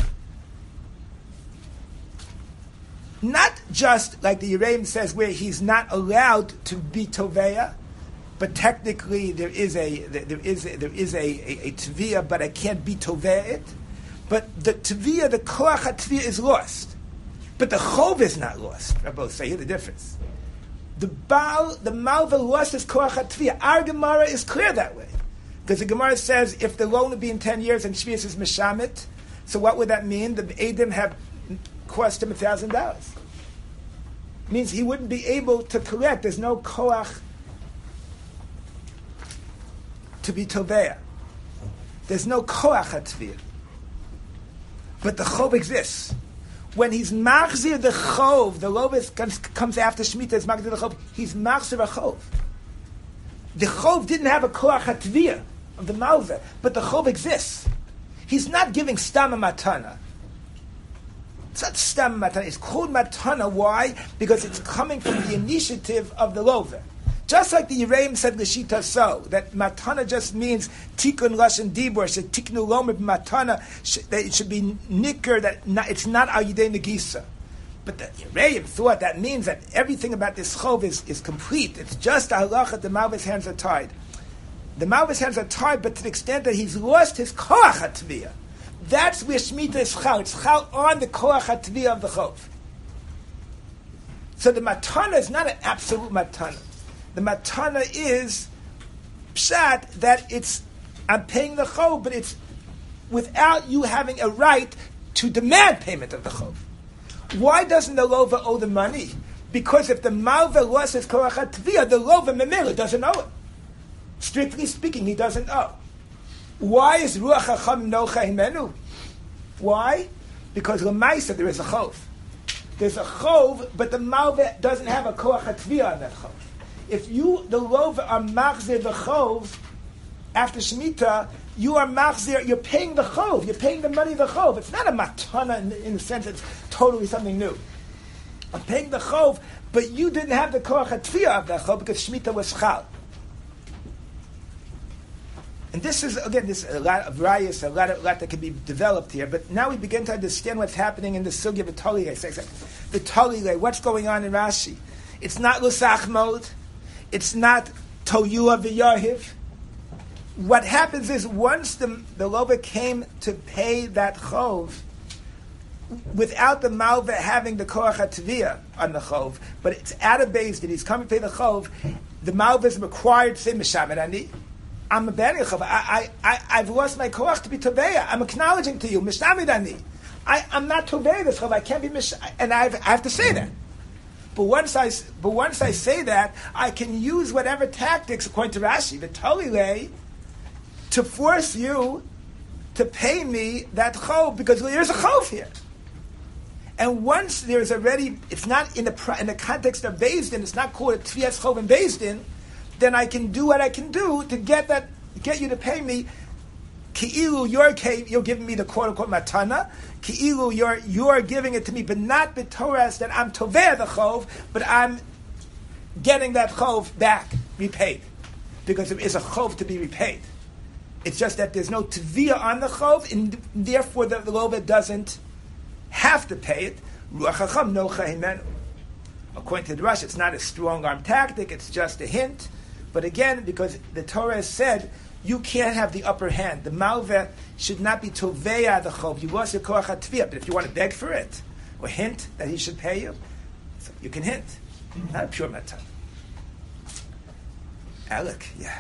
Not just like the Yereim says, where he's not allowed to be tovea, but technically there is a tviyah, but I can't be tovea it. But the tviyah, the koach tviyah is lost, but the chov is not lost. Rabbi say, hear the difference. The malva lost his koach tviyah. Our Gemara is clear that way, because the Gemara says if the loan would be in 10 years and shvius is mishamit, so what would that mean? The Edom have cost him $1,000. Means he wouldn't be able to collect. There's no koach to be tovea. There's no koach hatviyah. But the chov exists. When he's machzir the chov, the lovis comes after Shemitah, is machzir the chov, he's machzir a chov. The chov didn't have a koach hatviyah of the malveh, but the chov exists. He's not giving stam matana. It's not stam matana. It's called matana. Why? Because it's coming from the initiative of the lova. Just like the Yereim said l'shita so, that matana just means tikkun lashon dibur, should tiknu lomer matana, that it should be nicker, that it's not al yidei negisa. But the Yereim thought that means that everything about this chov is complete. It's just a halacha, the malva's hands are tied. The malva's hands are tied, but to the extent that he's lost his koach hatviyah. That's where Shemitah is chal. It's chal on the koach hatviyah of the chov. So the matana is not an absolute matana. The matana is pshat that I'm paying the chov, but it's without you having a right to demand payment of the chov. Why doesn't the lova owe the money? Because if the malva lost his koach hatviyah, the lova memela doesn't owe it. Strictly speaking, he doesn't owe. Why is Ruach HaCham Nocha Himenu? Why? Because L'maisa there is a chov. There's a chov, but the malva doesn't have a koach hatviyah on that chov. If you, the lova, are machzir the chov after Shemitah, you are machzir, you're paying the chov, you're paying the money of the chov. It's not a matana in the sense it's totally something new. I'm paying the chov, but you didn't have the koach hatviyah of that chov because Shemitah was chal. And this is, again, this a lot of rayas, a lot that can be developed here. But now we begin to understand what's happening in the sugya of V'tolile. V'tolile, what's going on in Rashi? It's not Lusach mode. It's not Toyua V'yahiv. what happens is once the Lova came to pay that chov, without the Malva having the Koach HaTviyah on the chov, but it's out of base that he's coming to pay the chov, the Malva is required to say, Meshamed Ani, I'm abandoning chov. I've lost my Koach to be Toveya. I'm acknowledging to you, Meshamed Ani. I'm not Toveya this chov. I can't be and I have to say that. But once I say that, I can use whatever tactics, according to Rashi, the Tolile, to force you to pay me that chov, because there's a chov here. And once there's already, it's not in the context of Beis Din, it's not called a Tvias Chov in Beis Din, then I can do what I can do to get you to pay me. Ki'ilu, you're giving me the quote unquote matana. Ki'ilu, you're giving it to me, but not b'toras that I'm toveh the chov, but I'm getting that chov back repaid, because there is a chov to be repaid. It's just that there's no tviyah on the chov, and therefore the Lova doesn't have to pay it. Ruach Chacham no chahimenu. According to the Rush, it's not a strong arm tactic; it's just a hint. But again, because the Torah has said you can't have the upper hand. The Malveh should not be toveya the chov. You lost your koach hatviyah, but if you want to beg for it or hint that he should pay you, so you can hint. Not a pure matter. Alec, yeah.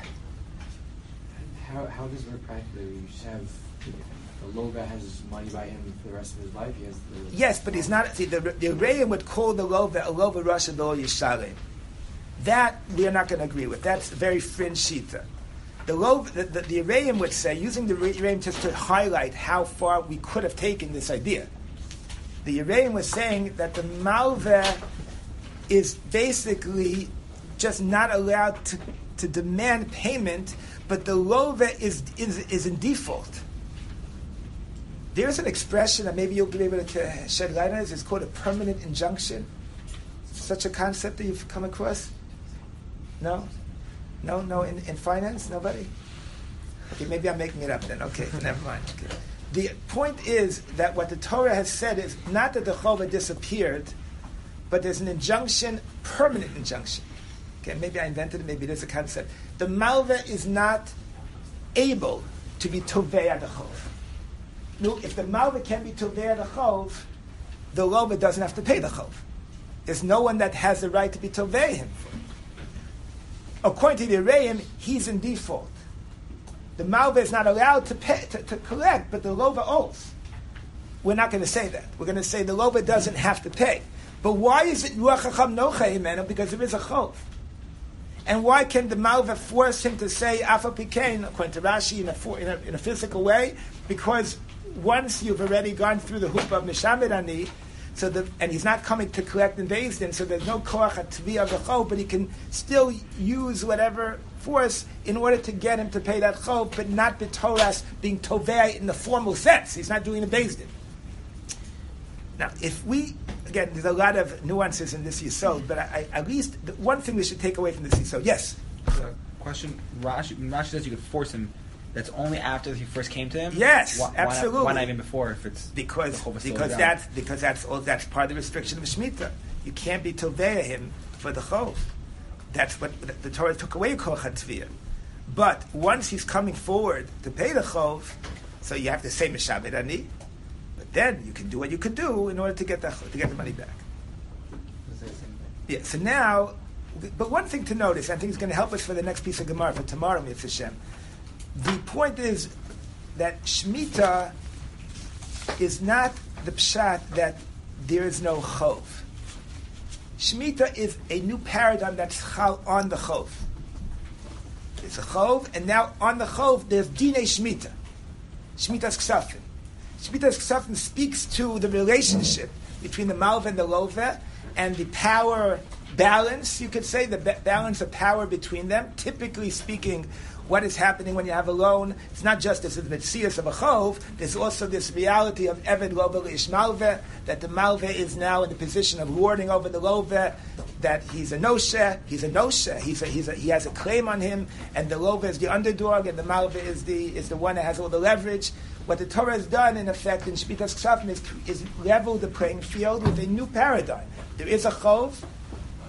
How does it work practically? You just have the Lova has his money by him for the rest of his life. He has yes, but he's not. See, the Re'im would call the Lova a Lova Rasha Lo Yishalem. That we are not going to agree with. That's a very fringe shita. The Re'im would say, using the Re'im just to highlight how far we could have taken this idea. The Re'im was saying that the Malveh is basically just not allowed to demand payment, but the Lova is in default. There's an expression that maybe you'll be able to shed light on. It's called a permanent injunction. Such a concept that you've come across? No? No, in finance? Nobody? Okay, maybe I'm making it up then. Okay, never mind. Okay. The point is that what the Torah has said is not that the Chova disappeared, but there's an injunction, permanent injunction. Okay, maybe I invented it, maybe it is a concept. The Malveh is not able to be Tovei the Chov. No, if the Malveh can be Tovei the Chov, the Lova doesn't have to pay the Chov. There's no one that has the right to be Tovei him. According to the Re'im, he's in default. The Malveh is not allowed to pay, to collect, but the Lova owes. We're not going to say that. We're going to say the Lova doesn't have to pay. But why is it Ruach Chacham no chayimenu? Because there is a chov. And why can the Malveh force him to say Afa Pikein, according to Rashi, in a physical way? Because once you've already gone through the hoop of Meshamed Ani, and he's not coming to collect in Beis Din, so there's no koach hatviyah of the chov, but he can still use whatever force in order to get him to pay that chov, but not b'toras being tovei in the formal sense. He's not doing it in Beis Din. Now, again, there's a lot of nuances in this yisod, but at least one thing we should take away from this yisod. Yes? Question, Rashi says you could force him. That's only after he first came to him. Yes, absolutely. Why not even before? If it's because that's part of the restriction of Shemitah. You can't be tovei him for the chov. That's what the Torah took away koach hatviyah. But once he's coming forward to pay the chov, so you have to say Meshamed Ani. But then you can do what you could do in order to get the money back. Yeah. So now, but one thing to notice, I think it's going to help us for the next piece of Gemara for tomorrow, Mitzvah Shem. The point is that Shemitah is not the pshat that there is no chov. Shemitah is a new paradigm that's chal on the chov. It's a chov, and now on the chov there's dinei Shemitah. Shemitah's ksafim. Shemitah's ksafim speaks to the relationship between the Malveh and the Lova, and the power balance, you could say, the balance of power between them. Typically speaking, what is happening when you have a loan? It's not just this metzias of a chov. There's also this reality of eved lova leish malveh, that the malveh is now in the position of lording over the lova, that he's a noshe, he has a claim on him, and the lova is the underdog, and the malveh is the one that has all the leverage. What the Torah has done, in effect, in Shemitah's Ksafim is level the playing field with a new paradigm. There is a chov, but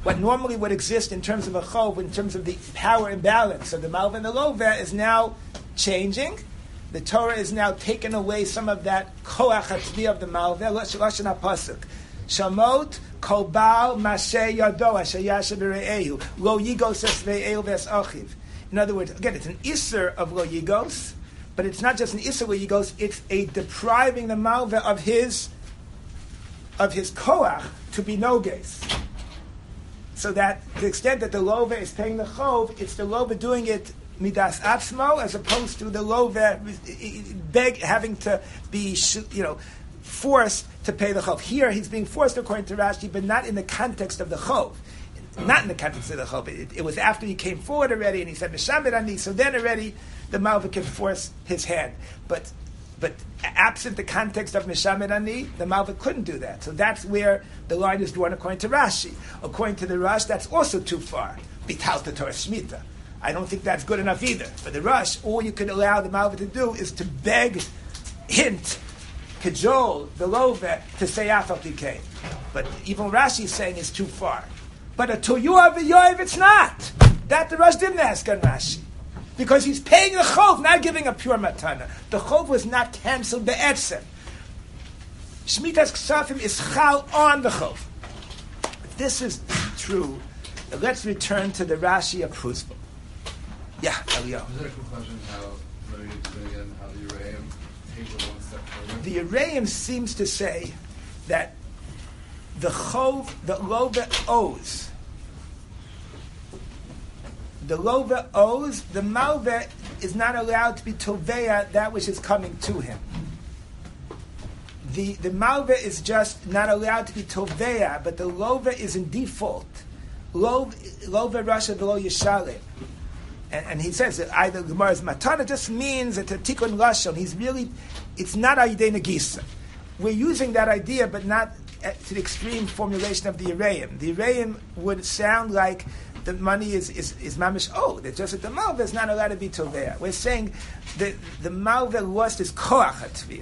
what normally would exist in terms of a chov, in terms of the power imbalance of the malva and the lova, is now changing. The Torah is now taking away some of that koach hatzvi of the malva. Lashon HaPasuk. Shamot kol baal maseh yado asher yasher b're'ehu lo yigos es ve'ehu ves achiv. In other words, again, it's an isser of lo yigos, but it's not just an isser lo yigos, it's a depriving the malva of his koach to be noges. So that to the extent that the lova is paying the chov, it's the lova doing it midas atzmo, as opposed to the lova having to be, forced to pay the chov. Here, he's being forced according to Rashi, but not in the context of the chov. Not in the context of the chov. It was after he came forward already, and he said "Meshamed ani." So then already the malva can force his hand. But absent the context of Meshamed ani, the malva couldn't do that. So that's where the line is drawn according to Rashi. According to the Rush, that's also too far. Bital the Torah Shemitah. I don't think that's good enough either. For the Rush, all you could allow the malva to do is to beg, hint, cajole the lova to say afal pikein. But even Rashi is saying it's too far. But a tuyuah v'yoyev, it's not. That the Rush didn't ask on Rashi. Because he's paying the chov, not giving a pure matana. The chov was not cancelled be'etzem. Shmitas Ksafim is chal on the chov. If this is true, let's return to the Rashi of Pruzbul. Yeah, Elio. Was there a conclusion how the Uraim takes it one step further? The Uraim seems to say that the chov, the lova owes. The lova owes, the malva is not allowed to be toveya that which is coming to him. The malva is just not allowed to be toveya, but the lova is in default. Lova rasha v'lo yishalem. And he says that either Gemara's matana just means that a tikkun lashon. It's not ayidei negisa. We're using that idea, but not to the extreme formulation of the Uraim. The Uraim would sound like the money is mamish owed. It's just that the malva is not allowed to be tovea. We're saying that the malva lost his koach hatviyah.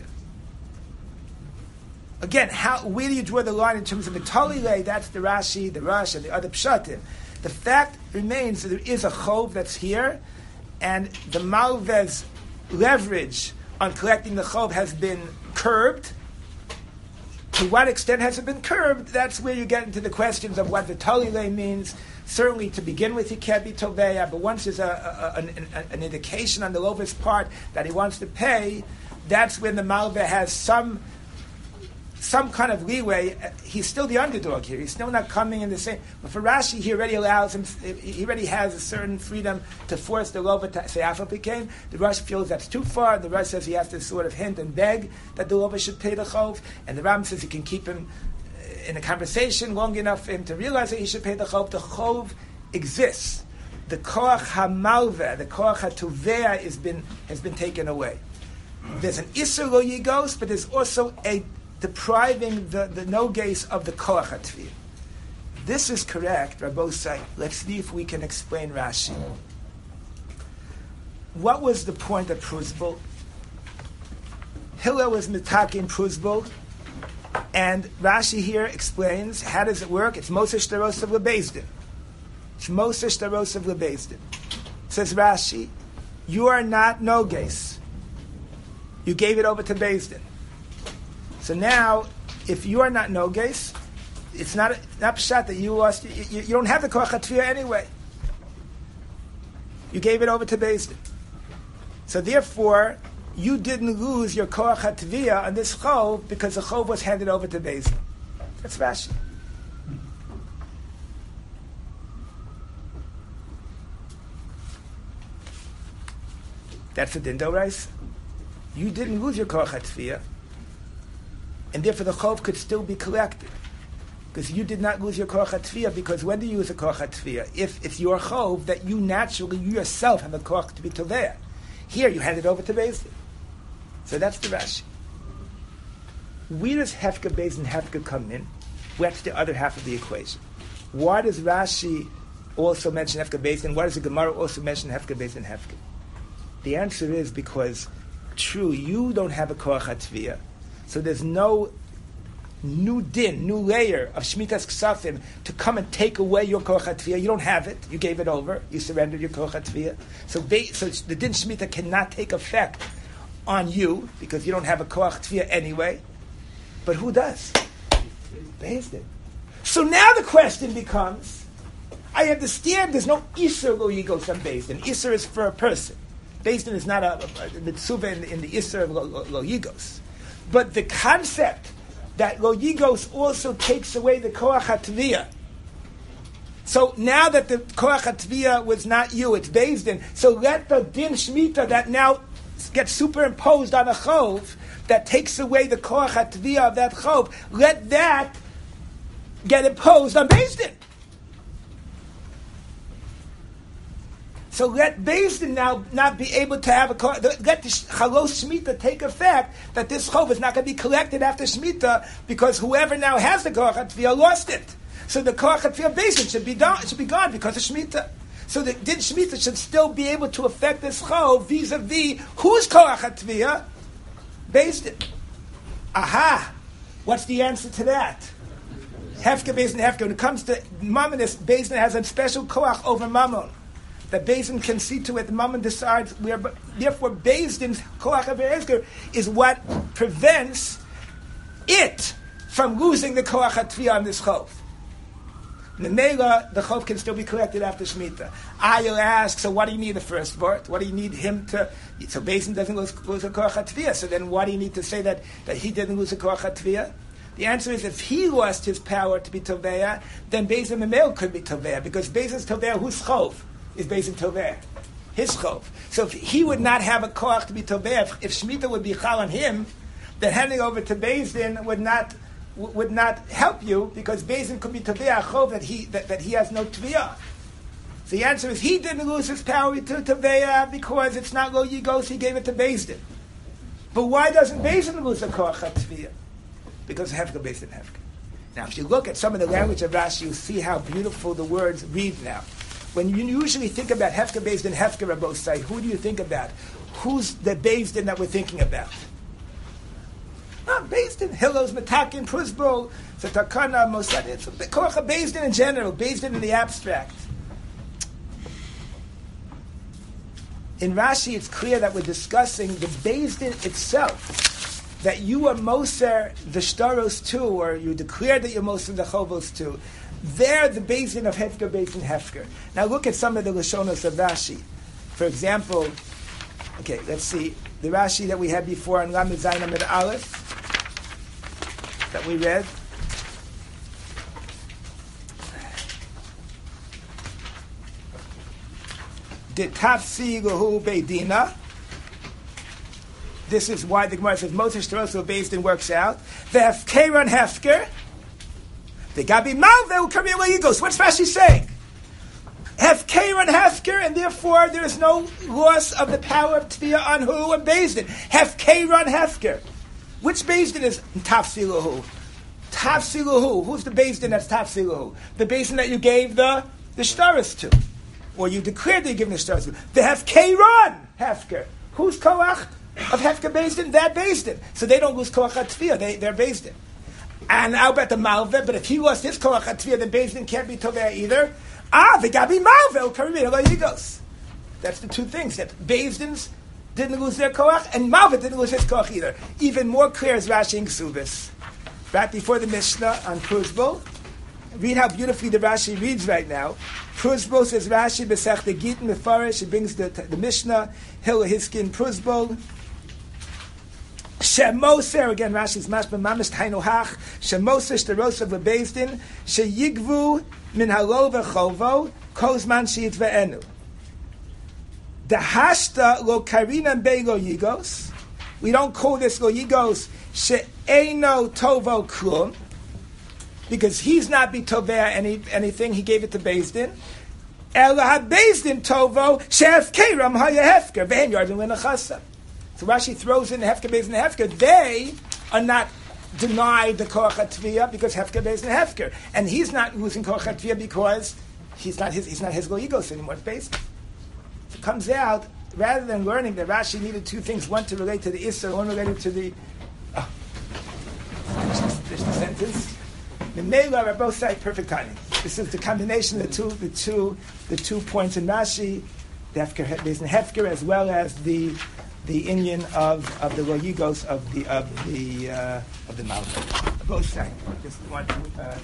Again, where do you draw the line in terms of the tolile? That's the Rashi, the Rush, and the other pshatim. The fact remains that there is a chov that's here, and the malva's leverage on collecting the chov has been curbed. To what extent has it been curbed? That's where you get into the questions of what the tolile means. Certainly, to begin with, he can't be toveya, but once there's an indication on the lova's part that he wants to pay, that's when the malva has some kind of leeway. He's still the underdog here. He's still not coming in the same. But for Rashi, he already allows him. He already has a certain freedom to force the lova to say afal pikein. The Rashi feels that's too far. The Rashi says he has to sort of hint and beg that the lova should pay the chov. And the Ram says he can keep him in a conversation long enough for him to realize that he should pay the chov. The chov exists. The koach hamalva, the koach hatuvea has been taken away. There's an isur lo yigos, but there's also a depriving the no-gaze of the koach hatviyah. This is correct, Rabbosai. Let's see if we can explain Rashi. What was the point of Pruzbul? Hillel was mitakin Pruzbul, and Rashi here explains how does it work. It's Moshe Shtarosav Lebezdin. It's Moshe Shtarosav Lebezdin. Says Rashi, you are not no-gaze. You gave it over to Bezdin. So now, if you are not noges, it's not pshat that you lost. You don't have the koach hatviyah anyway. You gave it over to Beis Din. So therefore, you didn't lose your koach hatviyah on this chov because the chov was handed over to Beis Din. That's Rashi. That's the dindo rice. You didn't lose your koach hatviyah. And therefore the chov could still be collected. Because you did not lose your koach hatviyah, because when do you use a koach hatviyah? If it's your chov that you yourself have a koach to be toveh. Here you hand it over to Beis Din. So that's the Rashi. Where does Hefka Beis Din Hefka come in? What's the other half of the equation? Why does Rashi also mention Hefka Beis Din? Why does the Gemara also mention Hefka Beis Din Hefka? The answer is because, true, you don't have a koach hatviyah. So there's no new din, new layer of Shmitas Ksafim to come and take away your Koach HaTviyah. You don't have it. You gave it over. You surrendered your Koach HaTviyah. So the din Shemitah cannot take effect on you because you don't have a Koach HaTviyah anyway. But who does? Beis Din. So now the question becomes, I understand there's no Isser lo yigos on Beis Din. Isser is for a person. Beis Din is not a mitzvah in the Isser of lo yigos. But the concept that lo yigos also takes away the koach hatviyah. So now that the koach hatviyah was not you, it's Beis Din. So let the din shmita that now gets superimposed on a chov that takes away the koach hatviyah of that chov, let that get imposed on Beis Din. So let Beis Din now not be able to have let the chalos shmita take effect that this chov is not going to be collected after shmita because whoever now has the koach hatviyah lost it. So the koach hatviyah Beis Din should be gone because of shmita. So the din shmita should still be able to affect this chov vis-a-vis whose koach hatviyah? Beis Din. Aha! What's the answer to that? Hefker, Beis Din, Hefker. When it comes to mammonis, Beis Din has a special koach over mammon. That Beis Din can see to it, the Mammon decides where, therefore Beis Din's Koach HaVe'ezger is what prevents it from losing the Koach HaTviyah on this Chov. Memela, the Chov can still be collected after Shemitah. You'll ask, so what do you need the first part? What do you need him to, so Beis Din doesn't lose the Koach HaTviyah, so then what do you need to say that he didn't lose the Koach HaTviyah? The answer is if he lost his power to be Toveah, then Beis Din Memela could be Toveah, because Beis Din's Toveah, who's Chov? Is based in Toveh, his chov. So if he would not have a koach to be Toveh, if Shemitah would be chal on him, then handing over to Beis Din would not help you because Beis Din could be Toveh a chov that he has no tviyah. So the answer is he didn't lose his power to Toveh because it's not lo yigos. He gave it to Beis Din. But why doesn't Beis Din lose a koach tviyah? Because hefker Beis Din hefker. Now, if you look at some of the language of Rashi, you see how beautiful the words read now. When you usually think about Hefker Beis Din, Hefker Rabosai, who do you think about? Who's the Beis Din that we're thinking about? Beis Din, Hillel's, Metakin, Pruzbul, Zatakana, Mosad. It's the Koach of Beis Din in general, Beis Din in the abstract. In Rashi, it's clear that we're discussing the Beis Din itself, that you are Moser the Shtaros too, or you declare that you're Moser the Chovos too. They're the Beis Din of Hefker, Beis Din, Hefker. Now look at some of the Lashonos of Rashi. For example, okay, let's see. The Rashi that we had before on Lamed Zayin Amid Aleph, that we read. De Tafsi Lahu Beidina. This is why the Gemara says Moses Shtaroso Beis Din works out. The Hefkeron Hefker. The Gabi Malve Ukamir Yigos. What's Rashi saying? Hefker and Hefker, and therefore there is no loss of the power of Tviyah on who and Beis Din. Hefker and Hefker. Which Beis Din is Tafsilahu? Tafsilahu. Who's the Beis Din that's Tafsilahu? The Beis Din that you gave the Shtaris to, or you declared that you gave the Shtaris to. The Hefker and Hefker. Who's Koach of Hefker Beis Din? That Beis Din. So they don't lose Koach Tviyah. They're Beis Din. And I'll bet the Malveh, but if he lost his Koach HaTviyah, then Beis Din can't be Toveh either. The Gabi Malveh, Karimir, Yigos. That's the two things, that Beis Din's didn't lose their Koach, and Malveh didn't lose his Koach either. Even more clear is Rashi in Ksubis. Right before the Mishnah on Pruzbul, read how beautifully the Rashi reads right now. Pruzbul says Rashi, Besech the Gittin, Mefarish, he brings the Mishnah, Hillel Hiskin, Pruzbul, Shemoser, again Rashi's mashma mamish tainu hach, Shemoser shtarosav lebeis din, sheyigvu min halo v'chovo, kozman she'it ve'enu. Dahashta lo karina be lo yigos. We don't call this lo yigos she'eno tovo klum, because he's not be tovea anything, he gave it to Beis Din. Ela ha-Beis Din tovo she'efkeram ha-yehefker, ve'en yardin l'nachasa. So Rashi throws in Hefker, Beis Din, Hefker. They are not denied the Koach HaTviyah because Hefker, Beis Din, Hefker, and he's not losing Koach HaTviyah because he's not his Lo Yigos anymore. It's Beis Din. So it comes out rather than learning that Rashi needed two things: one to relate to the Issa, one related to the. There's the sentence. sentence. The Mela are both sides perfect timing. This is the combination of the two points in Rashi. There's an hefker as well as the Indian of the Royigos of the Malva. Both sides. Just want to.